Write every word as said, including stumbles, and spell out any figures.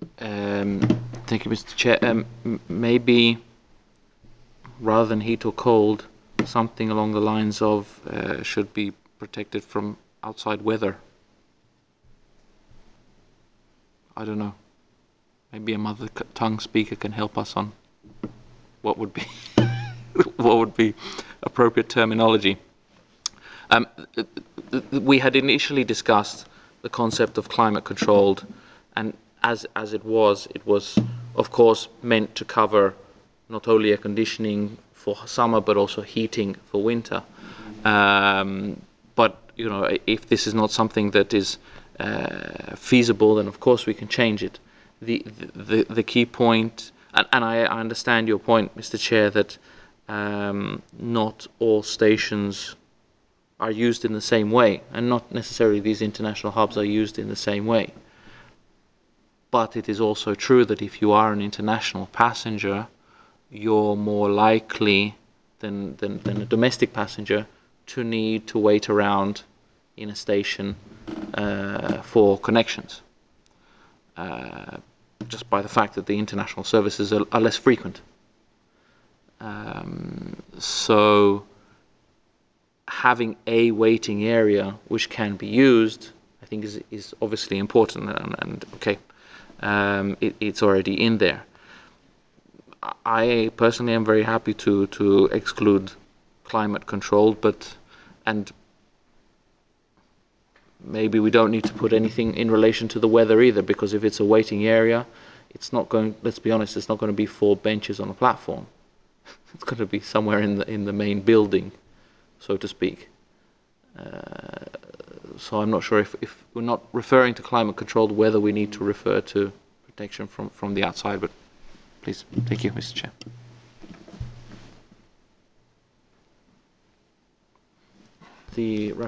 Um, thank you, Mister Chair. Um, m- maybe rather than heat or cold, something along the lines of uh, should be protected from outside weather. I don't know. Maybe a mother tongue speaker can help us on what would be what would be appropriate terminology. Um, we had initially discussed the concept of climate controlled, and as as it was, it was of course meant to cover not only air conditioning for summer but also heating for winter. Um, but you know, if this is not something that is uh, feasible, then of course we can change it. The the, the key point, and, and I, I understand your point, Mister Chair, that um, not all stations are used in the same way, and not necessarily these international hubs are used in the same way. But it is also true that if you are an international passenger, you're more likely than, than, than a domestic passenger to need to wait around in a station uh, for connections, uh, just by the fact that the international services are, are less frequent. Um, so having a waiting area which can be used, I think, is, is obviously important, and, and okay, um, it, it's already in there. I personally am very happy to, to exclude climate control, but and maybe we don't need to put anything in relation to the weather either, because if it's a waiting area, it's not going. Let's be honest, it's not going to be four benches on a platform. It's going to be somewhere in the in the main building, so to speak. Uh, so I'm not sure if, if we're not referring to climate controlled, whether we need to refer to protection from, from the outside. But please, thank you, Mister Chair. The